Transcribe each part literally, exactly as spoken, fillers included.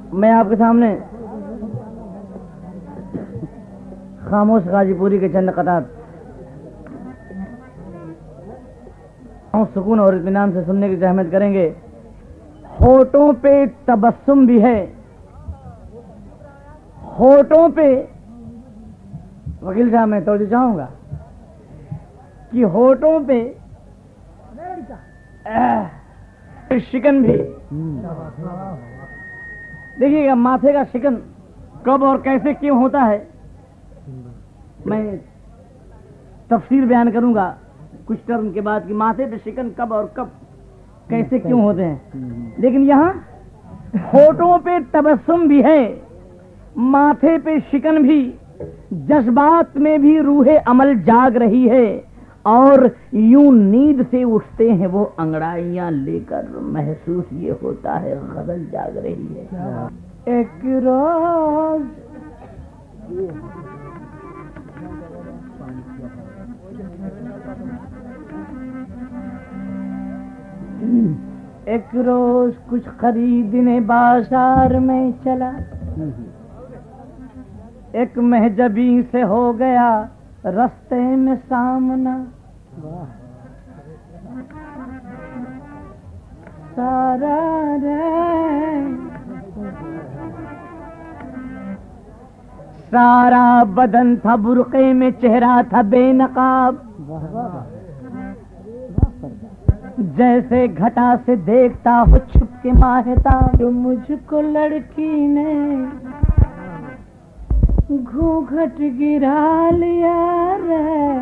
मैं आपके सामने खामोश गाजीपुरी के चंद कतार सुकून और इत्मीनान से सुनने की जहमत करेंगे। होठों पे तबस्सुम भी है, होठों पे, वकील साहब मैं तो चाहूंगा कि होठों पे शिकन भी। देखिएगा माथे का शिकन कब और कैसे क्यों होता है, मैं तफसीर बयान करूंगा कुछ टर्म के बाद कि माथे पे शिकन कब और कब कैसे क्यों होते हैं। लेकिन यहाँ होठों पे तबस्सुम भी है, माथे पे शिकन भी, जज्बात में भी रूहे अमल जाग रही है और यूं नींद से उठते हैं वो अंगड़ाइयां लेकर, महसूस ये होता है गजल जाग रही है। एक रोज एक रोज कुछ खरीदने बाजार में चला, एक महजबी से हो गया रास्ते में सामना। सारा रे सारा बदन था बुर्के में, चेहरा था बेनकाब, जैसे घटा से देखता हो छुप के माहताब। जो मुझको लड़की ने घूंघट गिरा लिया रे,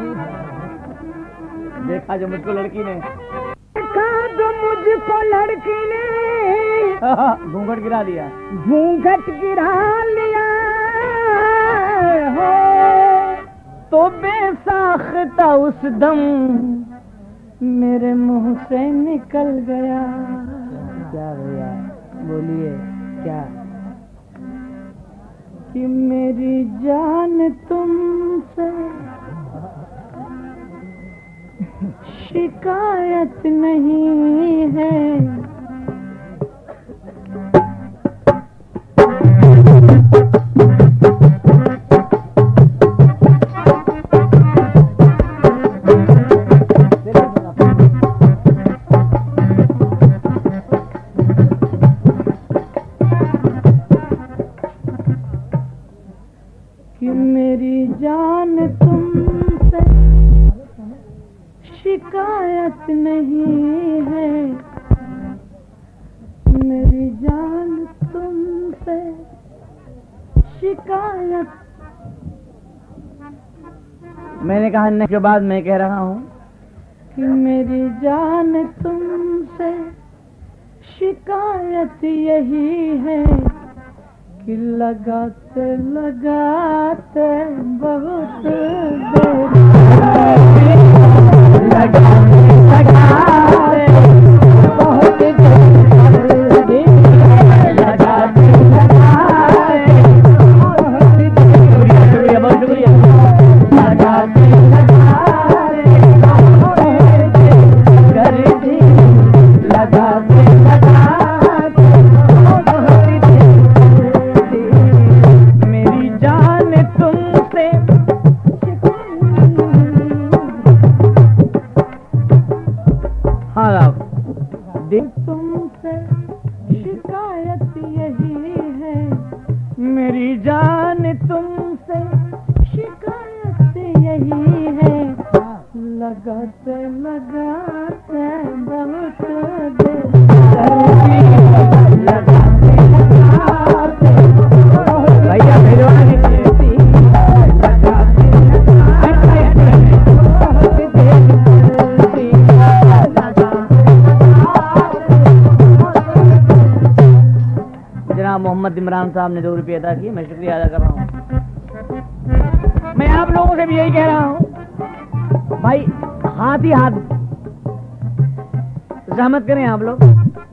देखा जो मुझको लड़की ने, देखा जो मुझको लड़की ने घूंघट गिरा लिया, घूंघट गिरा लिया हो, तो बेसाख्ता उस दम मेरे मुंह से निकल गया। क्या भैया बोलिए क्या? कि मेरी जान तुमसे शिकायत नहीं है, शिकायत नहीं है, मेरी जान तुमसे शिकायत। मैंने कहा नहीं के बाद मैं कह रहा हूँ कि मेरी जान तुमसे शिकायत यही है कि लगाते लगाते बहुत देर लगाते लगाते बहुत देर लगाते लगाते बहुत देर, बहुत शुक्रिया, लगाते लगाते बहुत देर कर दी, लगाते लगाते बहुत देर मेरी जान तुमसे। हाँ तुमसे शिकायत यही है, मेरी जान तुमसे शिकायत यही है, लगाते लगाते बहुत देर लगाते लगाते भैया मेहरबानी मोहम्मद इमरान साहब ने दो रुपये अदा किए, मैं शुक्रिया अदा कर रहा हूँ। मैं आप लोगों से भी यही कह रहा हूँ भाई, हाथ ही हाथ जहमत करें आप लोग,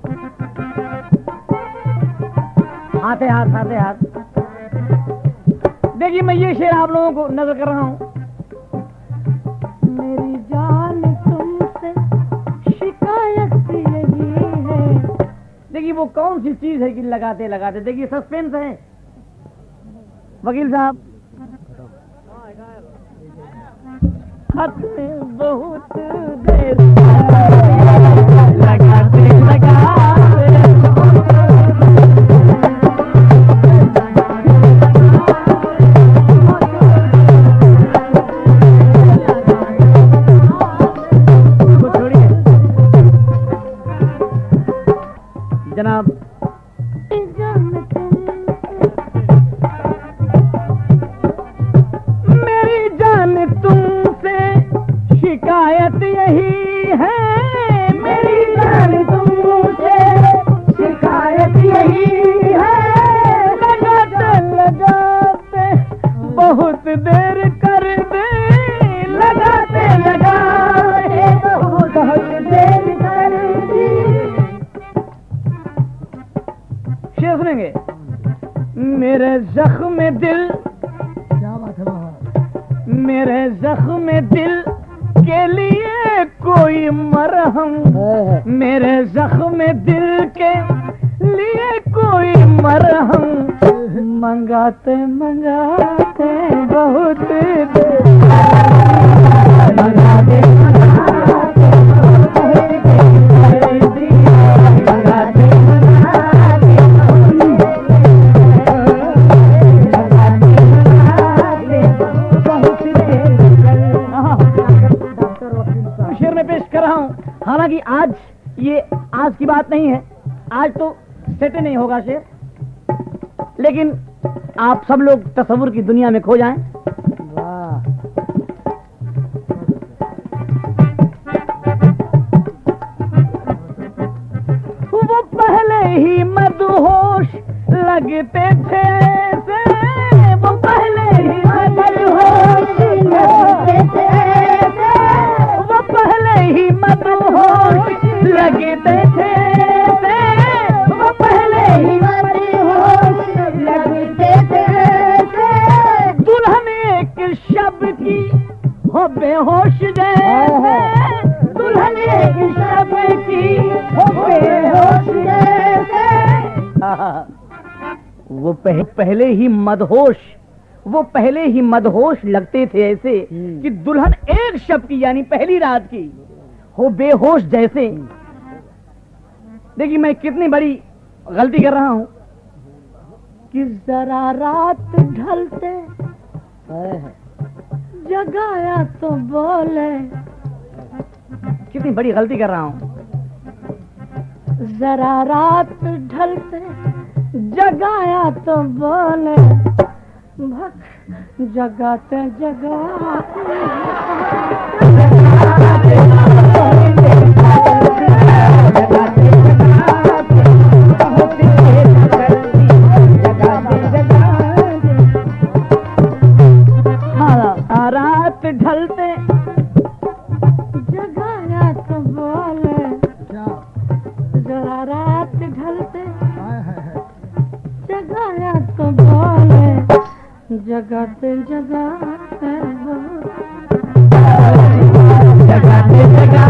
हाथे हाथ हाथे हाथ। देखिए मैं ये शेर आप लोगों को नजर कर रहा हूँ, मेरी जान तुमसे शिकायत यही है। देखिए वो वो कौन सी चीज है कि लगाते लगाते, देखिए सस्पेंस है वकील साहब। हाथ में बहुत देर लगाते लगाते जनाब। मेरी जान तुमसे शिकायत यही है, मेरी जान तुमसे शिकायत यही है, लगाते लगाते बहुत देर कर दे, लगाते लगाते बहुत देर कर दी। शेर सुनेंगे। मेरे जख्म दिल, क्या बात है बाबा, मेरे जख्म दिल के लिए कोई मरहम, मेरे जख्म दिल के लिए कोई मरहम, मंगाते मंगाते बहुत देर, मंगाते मंगाते मंगाते शेर में पेश कर रहा हूं। हालांकि आज ये आज की बात नहीं है, आज तो सेट नहीं होगा शेर, लेकिन आप सब लोग तस्वुर की दुनिया में खो जाएं। वो पहले ही मदहोश लगते थे ऐसे, वो पहले ही मदहोश लगते थे ऐसे, वो पहले ही मदहोश लगते थे ऐसे, वो पहले ही मदहोश लगते थे ऐसे, दुल्हन एक शब की हो बेहोश जैसे, दुल्हन एक शब की हो बेहोश जैसे। वो पह, पहले ही मदहोश, वो पहले ही मदहोश लगते थे ऐसे कि दुल्हन एक शब की यानी पहली रात की हो बेहोश जैसे। देखिए मैं कितनी बड़ी गलती कर रहा हूं कि जरा रात ढलते जगाया तो बोले, कितनी बड़ी गलती कर रहा हूं। जरा रात ढलते जगाया तो बोले, भक जगाते जगाते हाँ रात ढलते जगाया तो बोले, जरा रात ढलते जगाया तो बोले, जगाते जगाते जगाते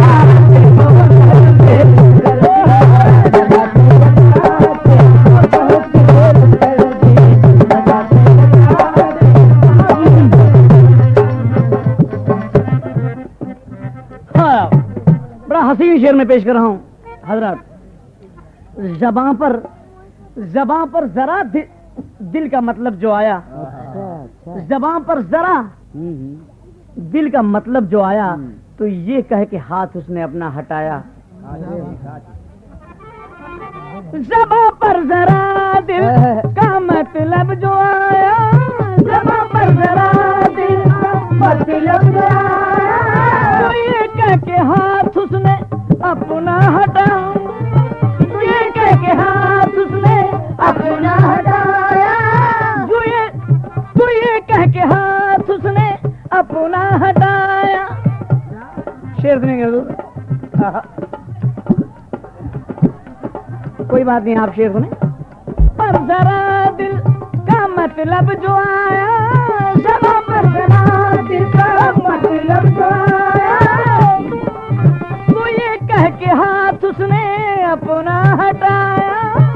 हाँ बड़ा हसीन शेर में पेश कर रहा हूँ हजरत। ज़बां पर ज़बां पर जरा दिल, दिल का मतलब जो आया, ज़बां पर जरा दिल का मतलब जो आया, तो ये कह के हाथ उसने अपना हटाया। ज़बां पर जरा दिल का मतलब जो आया, ज़बां पर जरा दिल का मतलब जो आया, तो ये कह के हाथ उसने अपना हटाया, ये कह के हाथ उसने अपना हटाया, जो ये तो ये कह के हाथ उसने अपना हटाया। शेर सुनेंगे कोई बात नहीं, आप शेर सुने। पर जरा दिल का मतलब जो आया, ज़बां पर जरा दिल का मतलब जो आया, तो ये कह के हाथ उसने अपना हटाया,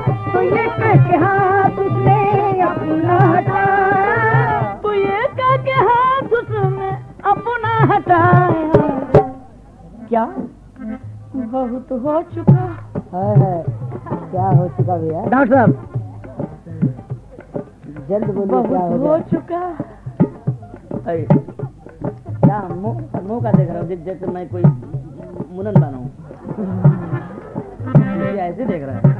ये कह के हाथ उसने अपना हटाया, तो ये कह के हाथ उसने अपना हटाया। क्या बहुत हो चुका है है क्या हो चुका भैया? डॉक्टर साहब जल्द बोलिए बहुत क्या हो हो गया? चुका। अरे, क्या मुंह मुंह का देख रहा हूँ जैसे मैं कोई मुनन बना हूँ। मुझे ऐसे देख रहा है।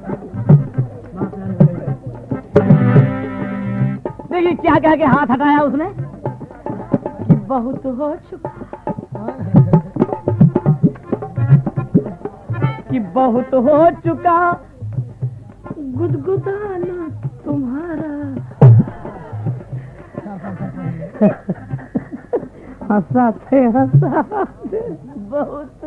देखिए क्या कह के हाथ हटाया उसने कि बहुत हो चुका, कि बहुत हो चुका गुदगुदाना तुम्हारा। हंसाते हंसाते बहुत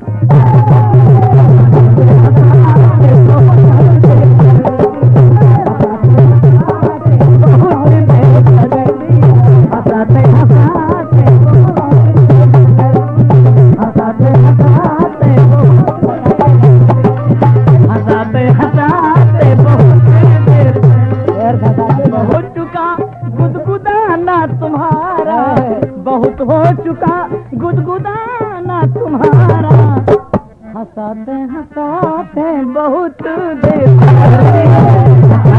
बहुत हो चुका गुदगुदाना तुम्हारा। हंसाते हंसाते बहुत देर